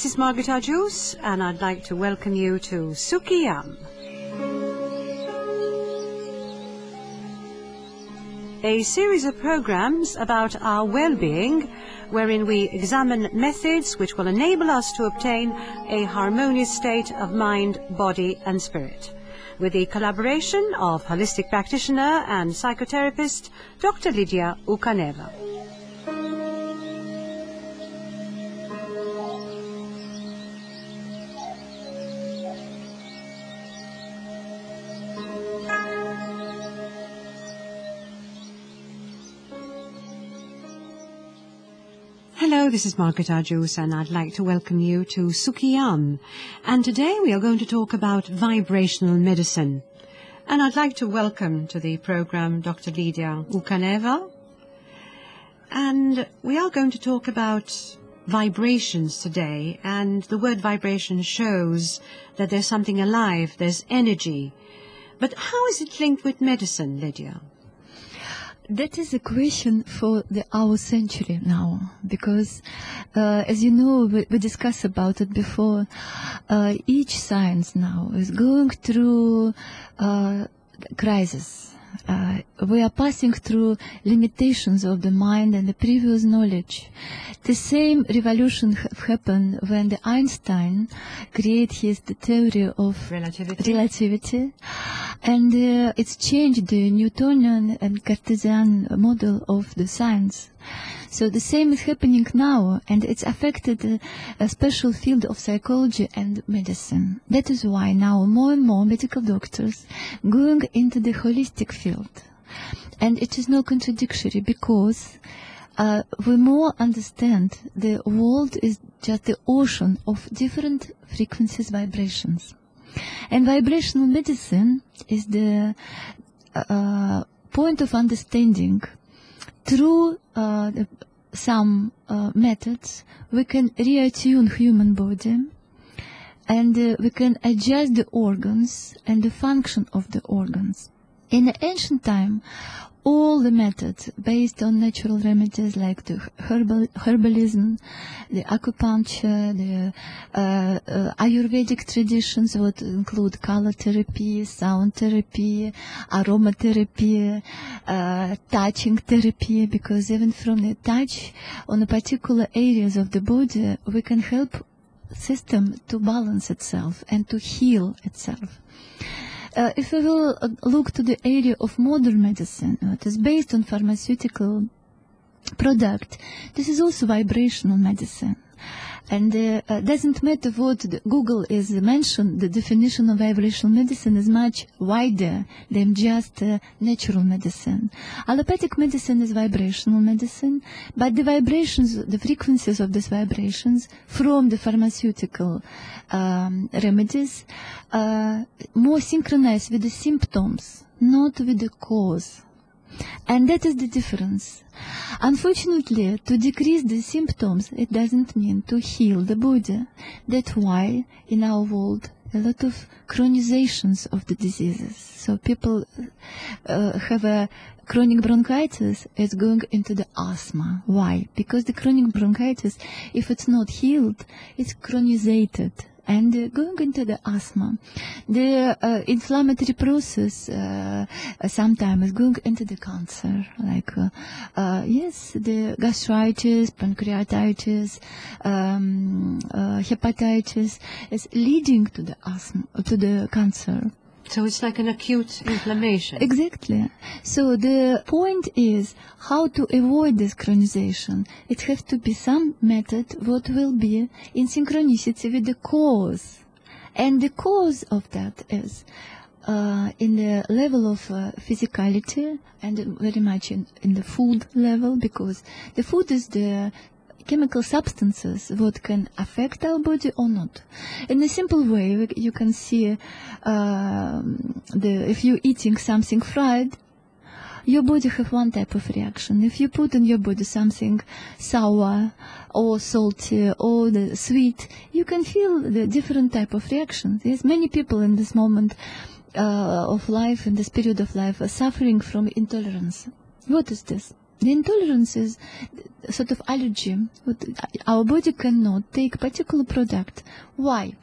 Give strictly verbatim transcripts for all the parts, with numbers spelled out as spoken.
this is Margaret Arjus, and I'd like to welcome you to Sukiyam, a series of programs about our well-being, wherein we examine methods which will enable us to obtain a harmonious state of mind, body and spirit, with the collaboration of holistic practitioner and psychotherapist Doctor Lydia Ukaneva. Hello, this is Margaret Arjus, and I'd like to welcome you to Sukiyam. And today we are going to talk about vibrational medicine. And I'd like to welcome to the program Doctor Lydia Ukaneva. And we are going to talk about vibrations today. And the word vibration shows that there's something alive, there's energy. But how is it linked with medicine, Lydia? That is a question for the our century now, because, uh, as you know, we, we discussed about it before. Uh, each science now is going through uh, crisis. Uh, we are passing through limitations of the mind and the previous knowledge. The same revolution ha happened when the Einstein created his the theory of relativity, relativity and uh, it's changed the Newtonian and Cartesian model of the science. So the same is happening now, and it's affected uh, a special field of psychology and medicine. That is why now more and more medical doctors going into the holistic field. And it is no contradictory, because uh, we more understand the world is just the ocean of different frequencies, vibrations. And vibrational medicine is the uh, point of understanding. Through uh, the, some uh, methods, we can reattune human body, and uh, we can adjust the organs and the function of the organs. In the ancient time, all the methods based on natural remedies like the herbal, herbalism, the acupuncture, the uh, uh, Ayurvedic traditions would include color therapy, sound therapy, aromatherapy, uh, touching therapy, because even from the touch on the particular areas of the body, we can help system to balance itself and to heal itself. Uh, if we will uh, look to the area of modern medicine, uh, it is based on pharmaceutical product. This is also vibrational medicine. And it uh, uh, doesn't matter what the Google is mentioned, the definition of vibrational medicine is much wider than just uh, natural medicine. Allopathic medicine is vibrational medicine, but the vibrations, the frequencies of these vibrations from the pharmaceutical um, remedies uh, more synchronized with the symptoms, not with the cause. And that is the difference. Unfortunately, to decrease the symptoms, it doesn't mean to heal the body. That's why in our world a lot of chronizations of the diseases. So people uh, have a chronic bronchitis, it's going into the asthma. Why? Because the chronic bronchitis, if it's not healed, it's chronizated and uh, going into the asthma. The uh, inflammatory process uh, sometimes is going into the cancer, like uh, uh, yes, the gastritis, pancreatitis, um, uh, hepatitis is leading to the asthma, to the cancer. So it's like an acute inflammation. Exactly. So the point is how to avoid this chronization. It has to be some method what will be in synchronicity with the cause. And the cause of that is uh, in the level of uh, physicality and very much in, in the food level, because the food is the chemical substances what can affect our body or not. In a simple way, you can see uh, the if you're eating something fried, your body have one type of reaction. If you put in your body something sour or salty or the sweet, you can feel the different type of reaction. There's many people in this moment uh, of life, in this period of life, are suffering from intolerance. What is this? The intolerance is a sort of allergy. Our body cannot take particular product. Why?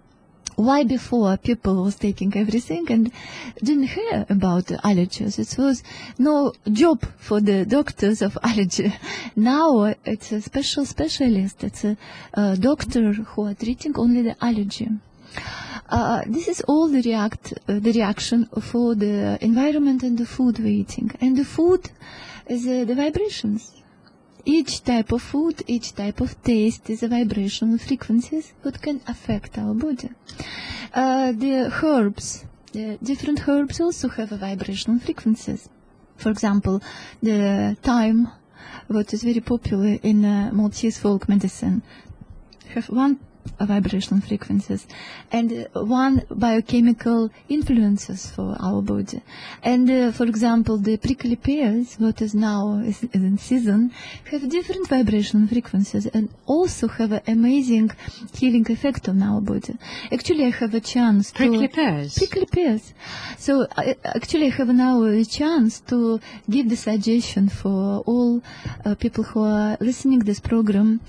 Why before people was taking everything and didn't hear about allergies? It was no job for the doctors of allergy. Now it's a special specialist. It's a, a doctor who are treating only the allergy. Uh, this is all the react uh, the reaction for the environment and the food we're eating. And the food is uh, the vibrations. Each type of food, each type of taste is a vibrational frequencies that can affect our body. Uh, the herbs, the different herbs also have a vibrational frequencies. For example, the thyme, what is very popular in uh, Maltese folk medicine, have one uh, vibrational frequencies and uh, one biochemical influences for our body. And uh, for example, the prickly pears, what is now is, is in season, have different vibrational frequencies and also have an amazing healing effect on our body. Actually, I have a chance to... Prickly pears? Prickly pears. So I, actually, I have now a chance to give the suggestion for all uh, people who are listening this program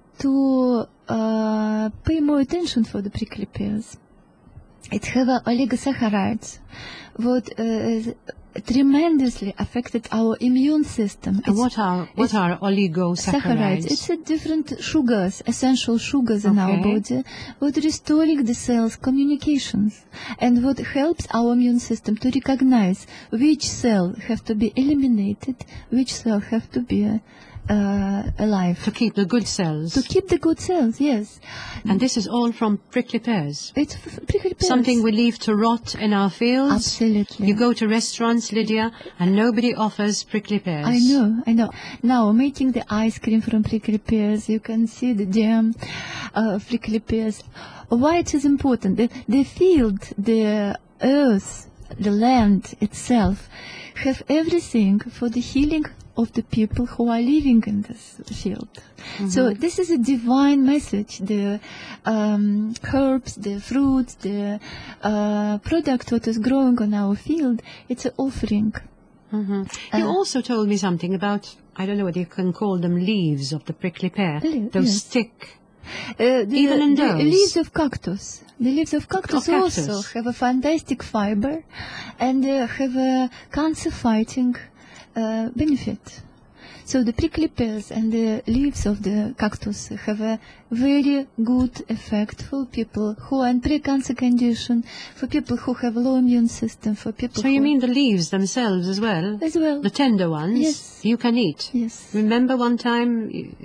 to uh, pay more attention for the prickly pears. It have uh, oligosaccharides, what uh, tremendously affected our immune system. And what are what are oligosaccharides? It's a different sugars, essential sugars in Okay. our body, what restoring the cells' communications, and what helps our immune system to recognize which cell have to be eliminated, which cell have to be uh, uh, alive. To keep the good cells. To keep the good cells, yes. And this is all from prickly pears. It's f- prickly pears. Something we leave to rot in our fields. Absolutely. You go to restaurants, Lydia, and nobody offers prickly pears. I know, I know. Now, making the ice cream from prickly pears, you can see the jam uh, of prickly pears. Why it is important? The, the field, the earth, the land itself have everything for the healing of the people who are living in this field. Mm-hmm. So this is a divine message. The um, herbs, the fruits, the uh, product what is growing on our field, it's an offering. Mm-hmm. You Uh, also told me something about, I don't know whether you can call them leaves of the prickly pear. Le- Those yes. stick. Uh, the, Even in the those? leaves of cactus. The leaves of cactus, Of cactus. also have a fantastic fiber and uh, have a cancer-fighting uh, benefit. So the prickly pears and the leaves of the cactus have a very good effect for people who are in pre-cancer condition, for people who have low immune system, for people So who... you mean the leaves themselves as well? As well. The tender ones? Yes. You can eat? Yes. Remember one time you,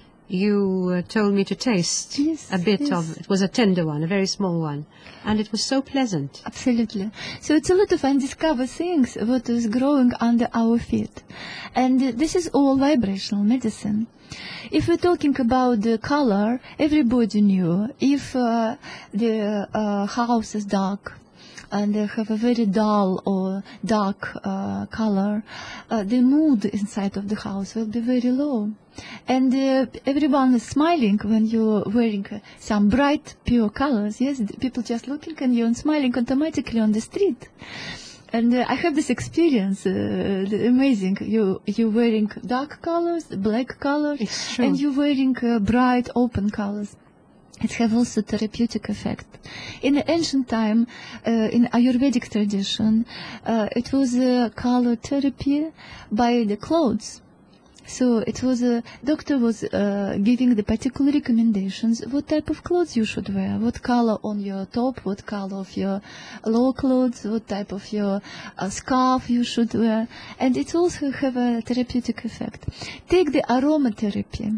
you uh, told me to taste Yes, a bit yes. of, it was a tender one, a very small one, and it was so pleasant. Absolutely. So it's a lot of undiscovered things what is growing under our feet. And uh, this is all vibrational medicine. If we're talking about the color, everybody knew if uh, the uh, house is dark and they have a very dull or dark uh, color, uh, the mood inside of the house will be very low. And uh, everyone is smiling when you're wearing uh, some bright, pure colors. Yes, the people just looking at you and smiling automatically on the street. And uh, I have this experience, uh, the amazing. You you wearing dark colors, black colors, It's true. and you wearing uh, bright, open colors. It have also therapeutic effect. In the ancient time, uh, in Ayurvedic tradition, uh, it was a color therapy by the clothes. So it was a doctor was uh, giving the particular recommendations what type of clothes you should wear, what color on your top, what color of your lower clothes, what type of your uh, scarf you should wear, and it also have a therapeutic effect. Take the aromatherapy.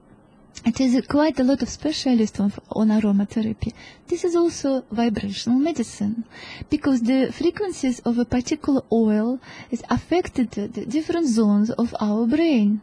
It is quite a lot of specialists on, on aromatherapy. This is also vibrational medicine because the frequencies of a particular oil is affected the different zones of our brain.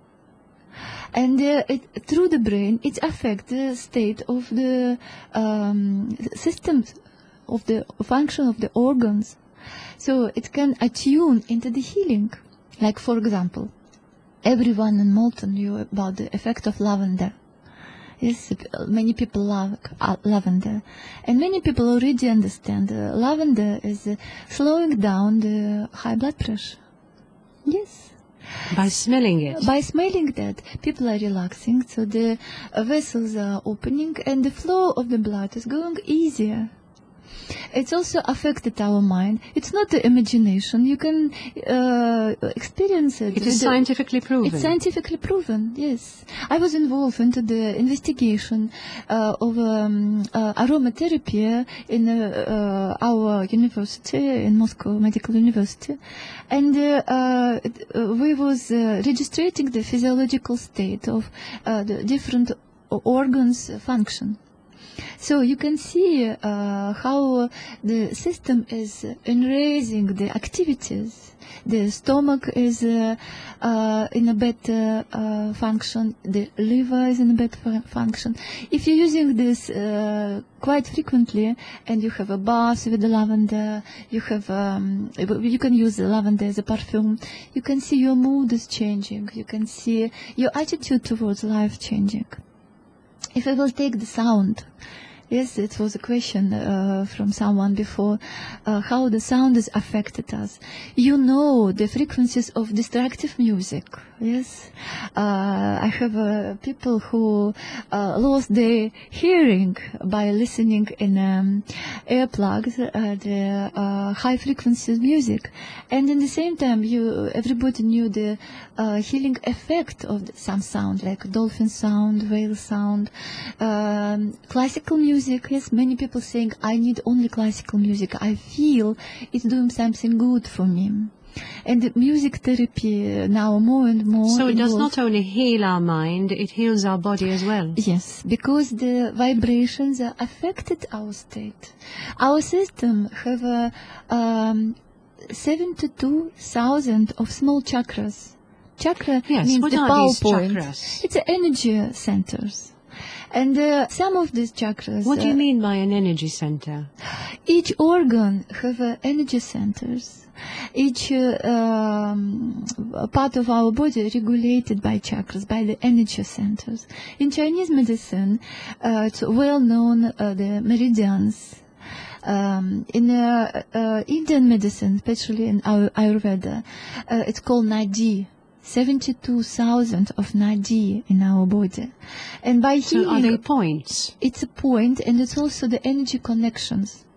And uh, it, through the brain, it affects the state of the um, systems, of the function of the organs. So it can attune into the healing. Like, for example, everyone in Malta knew about the effect of lavender. Yes, many people love uh, lavender. And many people already understand uh, lavender is uh, slowing down the high blood pressure. Yes. By smelling it? By smelling that, people are relaxing, so the uh, vessels are opening and the flow of the blood is going easier. It's also affected our mind. It's not the imagination. You can uh, experience it. It is scientifically proven. It's scientifically proven, yes. I was involved into the investigation uh, of um, uh, aromatherapy in uh, uh, our university, in Moscow Medical University. And uh, uh, we was uh, registering the physiological state of uh, the different organs function. So you can see uh, how the system is enhancing the activities. The stomach is uh, uh, in a better uh, function. The liver is in a better function. If you're using this uh, quite frequently, and you have a bath with the lavender, you have um, you can use the lavender as a perfume. You can see your mood is changing. You can see your attitude towards life changing. If I will take the sound, yes, it was a question uh, from someone before, uh, how the sound has affected us. You know the frequencies of destructive music, yes. Uh, I have uh, people who uh, lost their hearing by listening in um, earplugs, uh, the uh, high frequencies music. And in the same time, you everybody knew the uh, healing effect of the, some sound, like dolphin sound, whale sound, um, classical music. Music, yes, many people saying, I need only classical music. I feel it's doing something good for me. And music therapy now more and more. So it does involves, not only heal our mind, it heals our body as well. Yes, because the vibrations are affected our state. Our system have a, um, seventy-two thousand of small chakras. Chakra yes, means what the are power these point. Chakras? It's the energy centers. And uh, some of these chakras... What do you uh, mean by an energy center? Each organ have uh, energy centers. Each uh, um, part of our body regulated by chakras, by the energy centers. In Chinese medicine, uh, it's well known uh, the meridians. Um, in uh, uh, Indian medicine, especially in Ayurveda, uh, it's called nadi. seventy-two thousand of nadi in our body. And by so healing... are they points? It's a point, and it's also the energy connections.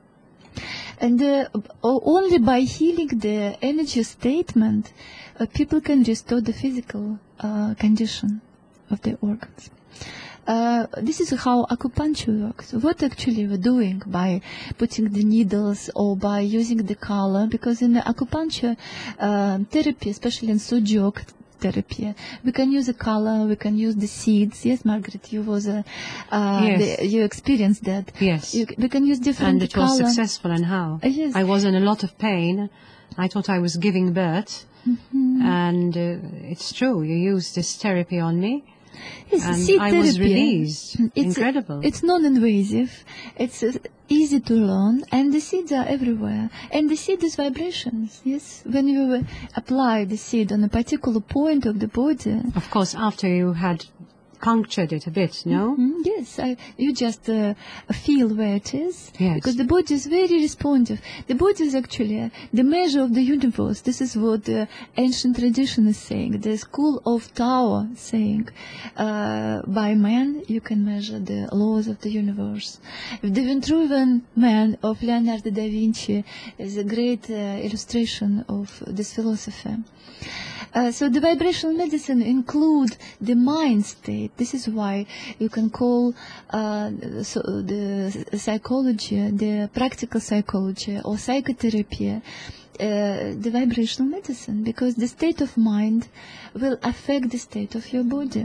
And uh, only by healing the energy statement, uh, people can restore the physical uh, condition of the organs. Uh, this is how acupuncture works. What actually we're doing by putting the needles or by using the color, because in the acupuncture uh, therapy, especially in Sujok therapy, we can use a color, we can use the seeds. Yes, Margaret, you was a, uh, yes. the, you experienced that. Yes. You, we can use different And it color. was successful, and how? Uh, yes. I was in a lot of pain. I thought I was giving birth. Mm-hmm. And uh, it's true, you used this therapy on me. Yes, and seed I therapy. was released. It's, Incredible. It's non-invasive. It's uh, easy to learn, and the seeds are everywhere. And the seed is vibrations. Yes, when you apply the seed on a particular point of the body. Of course, after you had punctured it a bit, no? Mm-hmm. Yes, I, you just uh, feel where it is. Yes. Because the body is very responsive. The body is actually uh, the measure of the universe. This is what the ancient tradition is saying. The school of Tao is saying, uh, by man you can measure the laws of the universe. The Vitruvian Man of Leonardo da Vinci is a great uh, illustration of this philosophy. Uh, so the vibrational medicine include the mind state. This is why you can call uh, so the psychology, the practical psychology or psychotherapy, uh, the vibrational medicine, because the state of mind will affect the state of your body.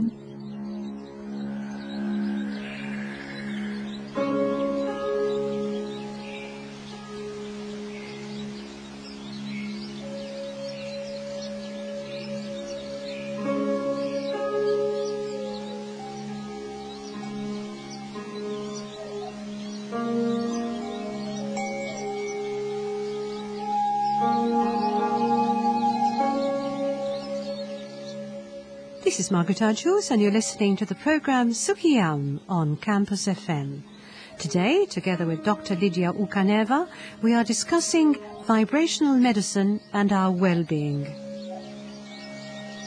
This is Margaret Arjus, and you're listening to the program Sukiyam on Campus F M. Today, together with Doctor Lydia Ukaneva, we are discussing vibrational medicine and our well-being.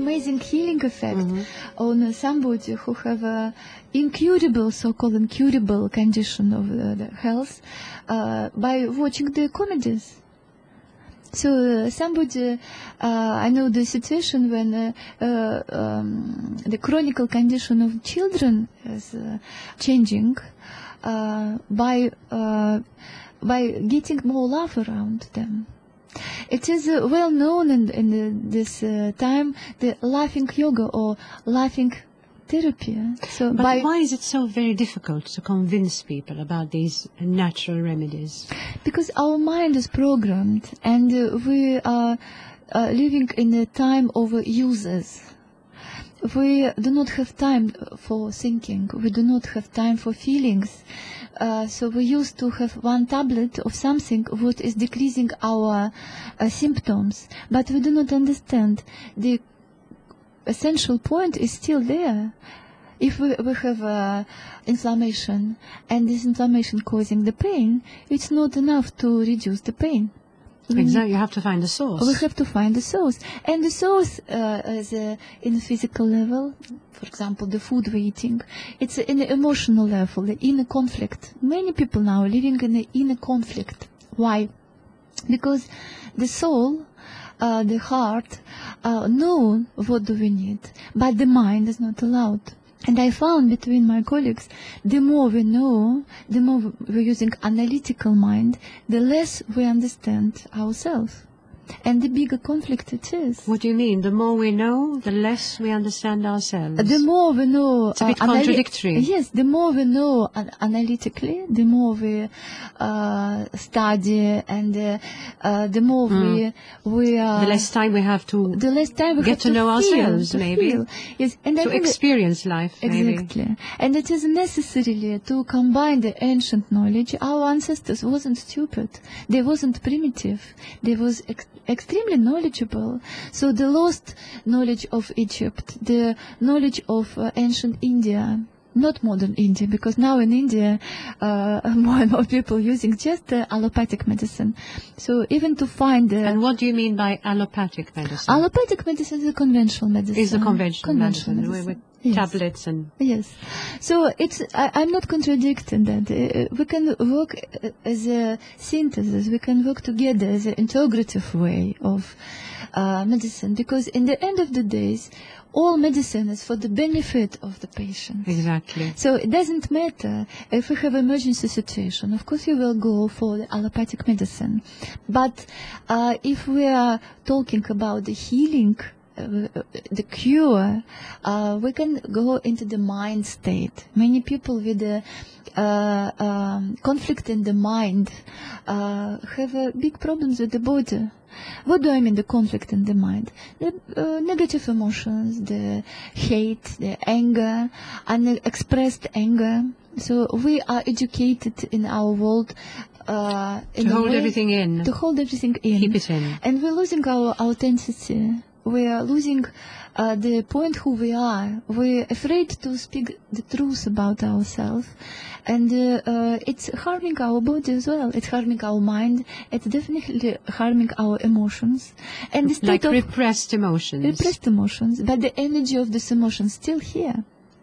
amazing healing effect Mhm. on somebody who have a incurable, so-called incurable condition of uh, the health uh, by watching the comedies. So uh, somebody, uh, I know the situation when uh, uh, um, the chronic condition of children is uh, changing uh, by uh, by getting more love around them. It is uh, well known in, in the, this uh, time, the laughing yoga or laughing therapy. So But by, why is it so very difficult to convince people about these natural remedies? because our mind is programmed, and uh, we are uh, living in a time of uh, users. We do not have time for thinking. We do not have time for feelings. Uh, so we used to have one tablet of something what is decreasing our uh, symptoms, but we do not understand the essential point is still there. If we, we have uh, inflammation, and this inflammation causing the pain, it's not enough to reduce the pain. We Exactly, you have to find the source. We have to find the source. And the source uh, is uh, in the physical level, for example, the food we're eating. It's in the emotional level, the inner conflict. Many people now are living in the inner conflict. Why? Because the soul, uh, the heart, uh, know what do we need, but the mind is not allowed. And I found between my colleagues, the more we know, the more we're using analytical mind, the less we understand ourselves. And the bigger conflict it is. What do you mean? The more we know, the less we understand ourselves. The more we know... It's a bit uh, anali- contradictory. Yes, the more we know an- analytically, the more we uh, study, and uh, uh, the more Mm. we... we uh, The less time we have to the less time we get have to to know feel, ourselves, to maybe. feel. Yes, and I to think that- experience life, maybe. Exactly. And it is necessarily to combine the ancient knowledge. Our ancestors wasn't stupid. They wasn't primitive. They was ex- extremely knowledgeable. So the lost knowledge of Egypt, the knowledge of uh, ancient India, not modern India, because now in India, uh, more and more people using just uh, allopathic medicine. So even to find the... And what do you mean by allopathic medicine? Allopathic medicine is a conventional medicine. Is the conventional, Conventional medicine, medicine. with Yes. tablets and... Yes. So it's, I, I'm not contradicting that. Uh, we can work uh, as a synthesis. We can work together as an integrative way of uh, medicine, because in the end of the days, all medicine is for the benefit of the patient. Exactly. So it doesn't matter if we have emergency situation. Of course, you will go for the allopathic medicine. But uh, if we are talking about the healing, Uh, the cure, uh, we can go into the mind state. Many people with the uh, um, conflict in the mind uh, have uh, big problems with the body. What do I mean, the conflict in the mind? The uh, negative emotions, the hate, the anger, unexpressed anger. So we are educated in our world uh, in To a hold way everything in. To hold everything in. Keep it in. And we're losing our authenticity. We are losing uh, the point who we are. We're afraid to speak the truth about ourselves. And uh, uh, it's harming our body as well. It's harming our mind. It's definitely harming our emotions. And the state Like of repressed emotions. repressed emotions, but the energy of this emotion is still here.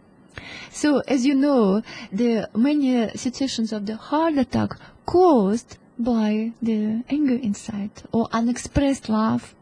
So, as you know, the many situations of the heart attack caused by the anger inside, or unexpressed love,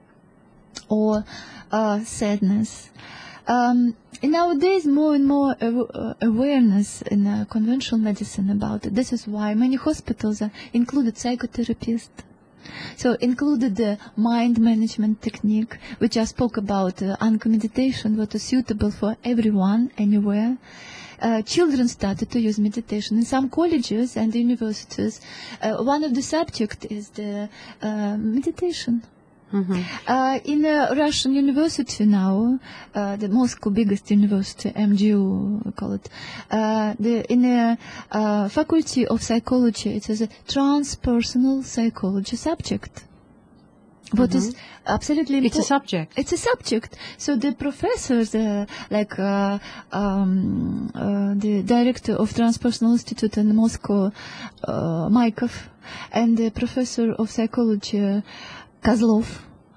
or uh, sadness. Um, and nowadays, more and more aw- uh, awareness in uh, conventional medicine about it. This is why many hospitals uh, included psychotherapists. So included the mind management technique, which I spoke about, uh, Anka meditation, what is suitable for everyone, anywhere. Uh, children started to use meditation in some colleges and universities. Uh, one of the subjects is the uh, meditation. Mm-hmm. Uh, in a Russian university now, uh, the Moscow biggest university, M G U, we call it, uh, the, in a uh, faculty of psychology, it is a transpersonal psychology subject. What Mm-hmm. is absolutely It's a important. subject. It's a subject. So the professors, uh, like uh, um, uh, the director of Transpersonal Institute in Moscow, uh, Maikov, and the professor of psychology, uh, Kozlov,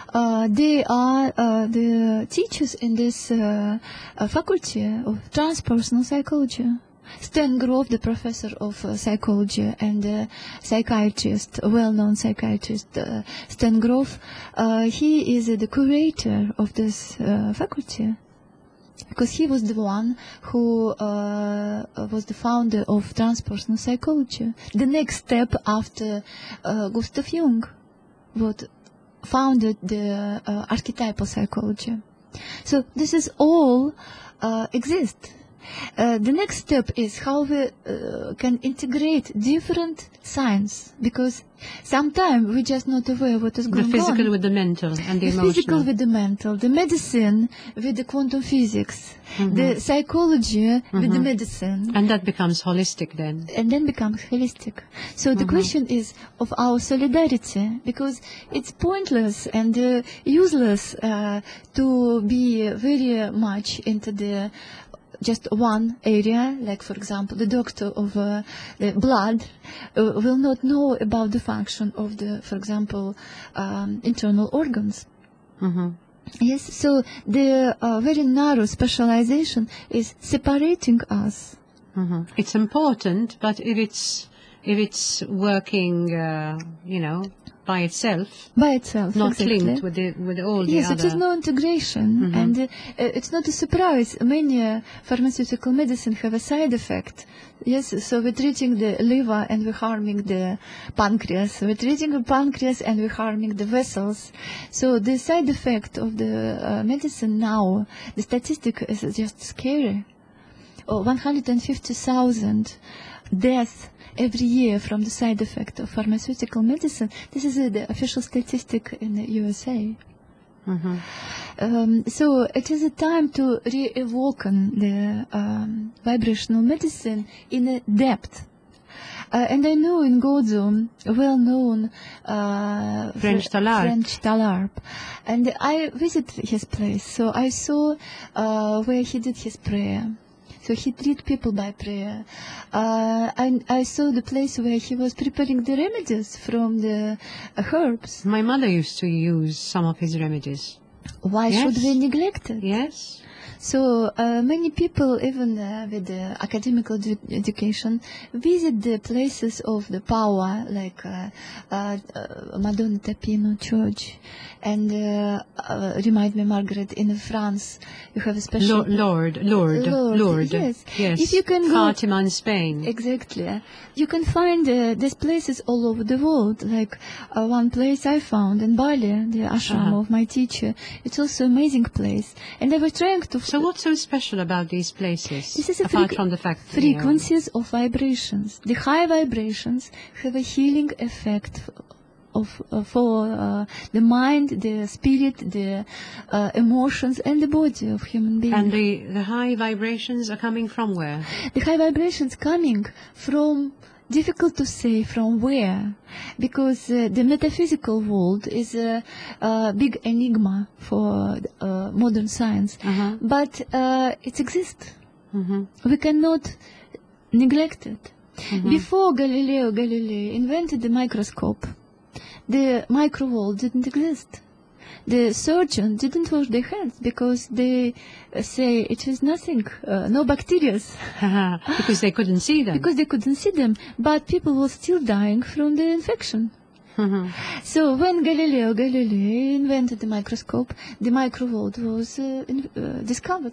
uh, they are uh, the teachers in this uh, uh, faculty of transpersonal psychology. Stan Grof, the professor of uh, psychology and uh, psychiatrist, a well-known psychiatrist, uh, Stan Grof, uh, he is uh, the curator of this uh, faculty, because he was the one who uh, was the founder of transpersonal psychology. The next step after uh, Gustav Jung, what founded the uh, archetypal psychology. So this is all uh, exist. Uh, the next step is how we uh, can integrate different science, because sometimes we're just not aware what is going on. The physical on. with the mental and the, the emotional. The physical with the mental, the medicine with the quantum physics, mm-hmm. the psychology mm-hmm. with the medicine. And that becomes holistic then. And then becomes holistic. So the mm-hmm. question is of our solidarity, because it's pointless and uh, useless uh, to be very much into the just one area, like for example the doctor of uh, the blood uh, will not know about the function of the, for example, um, internal organs. Mm-hmm. Yes, so the uh, very narrow specialization is separating us. Mm-hmm. It's important, but if it's if it's working, uh, you know, by itself, by itself, not exactly. linked with the, with all the yes, other. Yes, it is no integration, mm-hmm. and uh, it's not a surprise. Many uh, pharmaceutical medicine have a side effect. Yes, so we're treating the liver and we're harming the pancreas. We're treating the pancreas and we're harming the vessels. So the side effect of the uh, medicine now, the statistic is just scary. Oh, one hundred fifty thousand deaths every year from the side effect of pharmaceutical medicine. This is uh, the official statistic in the U S A. Mm-hmm. Um, so it is a time to re-awaken the um, vibrational medicine in a depth. Uh, and I know in Gozo, a well-known uh, French Talarp. French Talarp, and I visited his place. So I saw uh, where he did his prayer. So he treated people by prayer. Uh, and I saw the place where he was preparing the remedies from the uh, herbs. My mother used to use some of his remedies. Why yes. should we neglect it? Yes. So uh, many people, even uh, with the academic edu education, visit the places of the power, like uh, uh, uh, Madonna Tapino Church, and uh, uh, remind me, Margaret, in France you have a special Lord, Lord, Lord, Lord. Yes, yes. If you can go, Fatima in Spain. Exactly. You can find uh, these places all over the world. Like uh, one place I found in Bali, the ashram uh-huh. of my teacher. It's also an amazing place, and they were trying to. So what's so special about these places? This is a apart from the fact frequencies of vibrations. The high vibrations have a healing effect of uh, for uh, the mind, the spirit, the uh, emotions, and the body of human beings. And the the high vibrations are coming from where? The high vibrations coming from. Difficult to say from where, because uh, the metaphysical world is a, a big enigma for uh, modern science, uh-huh. but uh, it exists. Mm-hmm. We cannot neglect it. Mm-hmm. Before Galileo Galilei invented the microscope, the micro world didn't exist. The surgeon didn't wash their hands because they uh, say it is nothing, uh, no bacteria. Because they couldn't see them. Because they couldn't see them, but people were still dying from the infection. Mm-hmm. So when Galileo Galilei invented the microscope, the micro world was uh, in, uh, discovered.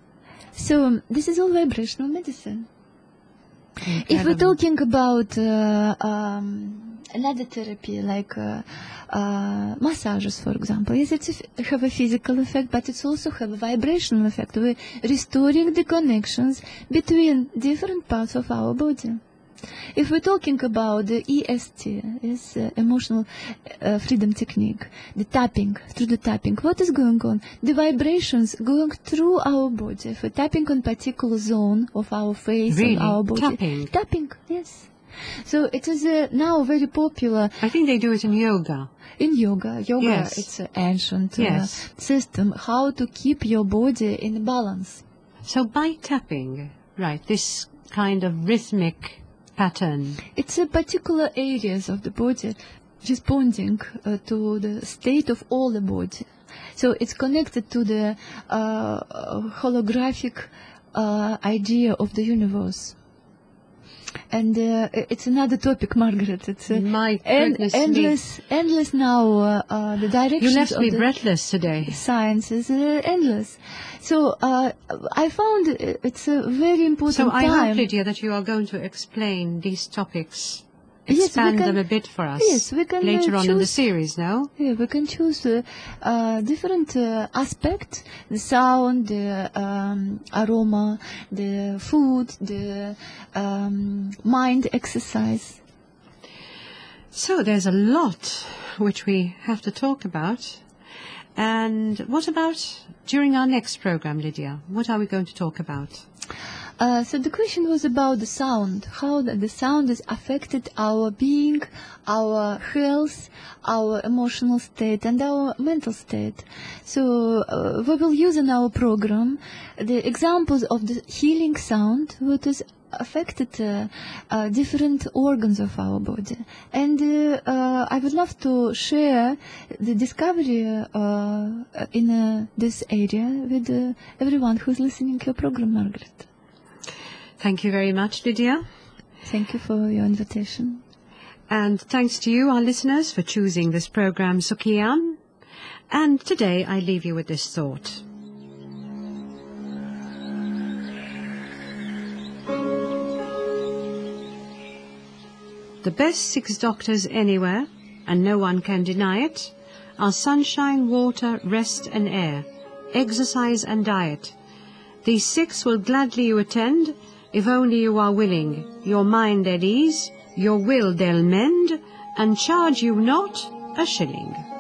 So um, this is all vibrational medicine. Incredible. If we're talking about uh, um, another therapy like uh, uh, massages, for example, yes, it have a physical effect, but it also have a vibrational effect. We're restoring the connections between different parts of our body. If we're talking about the E S T, yes, uh, emotional uh, freedom technique, the tapping, through the tapping, what is going on? The vibrations going through our body. If we're tapping on particular zone of our face really? and our body. Tapping? Tapping, yes. So it is uh, now very popular. I think they do it in yoga. In yoga. Yoga, yes. It's an ancient yes. uh, system, how to keep your body in balance. So by tapping, right, this kind of rhythmic pattern. It's a particular areas of the body. responding uh, to the state of all the body. So it's connected to the uh, holographic uh, idea of the universe. And uh, it's another topic, Margaret. It's uh, My en- goodness endless, me. endless now. Uh, uh, the directions You left of me the breathless today. science is uh, endless. So uh, I found it's a very important So I time. hope, Lydia, that you are going to explain these topics, Yes, we expand can- them a bit for us yes, we can, uh, later on in the choose- series, no? Yeah, we can choose uh, uh, different uh, aspects: the sound, the um, aroma, the food, the um, mind exercise. So there's a lot which we have to talk about. And what about during our next program, Lydia? What are we going to talk about? Uh, so the question was about the sound, how the, the sound has affected our being, our health, our emotional state, and our mental state. So uh, we will use in our program the examples of the healing sound, which has affected uh, uh, different organs of our body. And uh, uh, I would love to share the discovery uh, in uh, this area with uh, everyone who's listening to your program, Margaret. Thank you very much, Lydia. Thank you for your invitation. And thanks to you, our listeners, for choosing this program, Sukian. And today I leave you with this thought. The best six doctors anywhere, and no one can deny it, are sunshine, water, rest and air, exercise and diet. These six will gladly you attend, if only you are willing, your mind at ease, your will they'll mend, and charge you not a shilling.